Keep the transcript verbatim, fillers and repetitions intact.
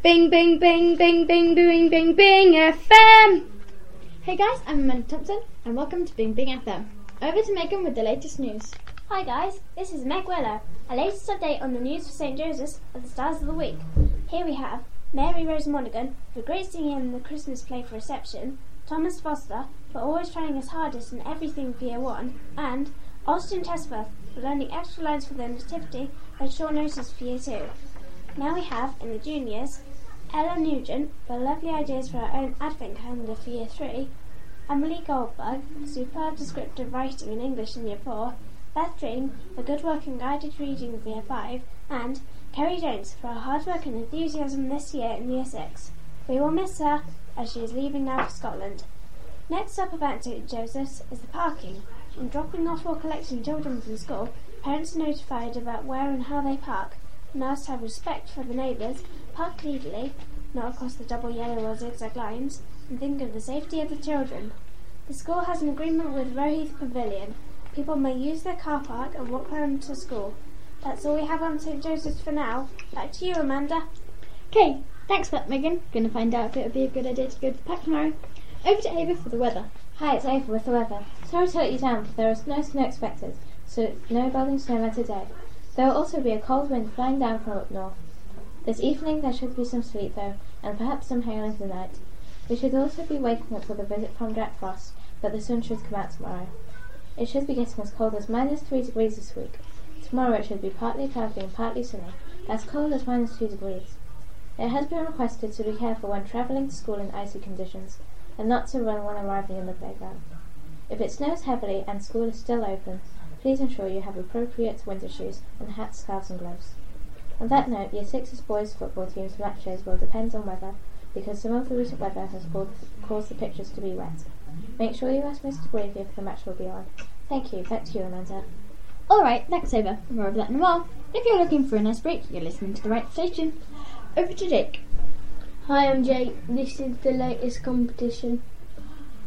Bing, bing, bing, bing, bing, bing, bing, bing, F M. Hey guys, I'm Amanda Thompson, and welcome to Bing Bing F M. Over to Megan with the latest news. Hi guys, this is Meg Weller. Our latest update on the news for Saint Joseph's are the stars of the week. Here we have Mary Rose Monaghan for great singing in the Christmas play for reception, Thomas Foster for always trying his hardest in everything for year one, and Austin Chesworth for learning extra lines for the Nativity at short notice for year two. Now we have, in the juniors, Ella Nugent for lovely ideas for her own advent calendar for year three, Emily Goldberg for superb descriptive writing in English in year four, Beth Dream for good work and guided reading for year five, and Kerry Jones for her hard work and enthusiasm this year in year six. We will miss her as she is leaving now for Scotland. Next up about Saint Joseph's is the parking. In dropping off or collecting children from school, parents are notified about where and how they park, and asked to have respect for the neighbours, park legally, not across the double yellow or zigzag lines, and think of the safety of the children. The school has an agreement with Roheath Pavilion. People may use their car park and walk home to school. That's all we have on Saint Joseph's for now. Back to you, Amanda. Okay, thanks for that, Megan. Going to find out if it would be a good idea to go to the park tomorrow. Over to Ava for the weather. Hi, it's Ava with the weather. Sorry to let you down, but there is no snow expected, so no building snowmen today. There will also be a cold wind flying down from up north. This evening there should be some sleet though, and perhaps some hail into the night. We should also be waking up with a visit from Jack Frost, but the sun should come out tomorrow. It should be getting as cold as minus three degrees this week. Tomorrow it should be partly cloudy and partly sunny, as cold as minus two degrees. It has been requested to be careful when travelling to school in icy conditions, and not to run when arriving in the playground. If it snows heavily and school is still open, please ensure you have appropriate winter shoes and hats, scarves and gloves. On that note, Year six's boys football team's matches will depend on weather, because some of the recent weather has caused the pitches to be wet. Make sure you ask Mister Gravy if the match will be on. Thank you. Back to you, Amanda. Alright, thanks Ava. More of that in a while. If you're looking for a nice break, you're listening to the right station. Over to Jake. Hi, I'm Jake. This is the latest competition.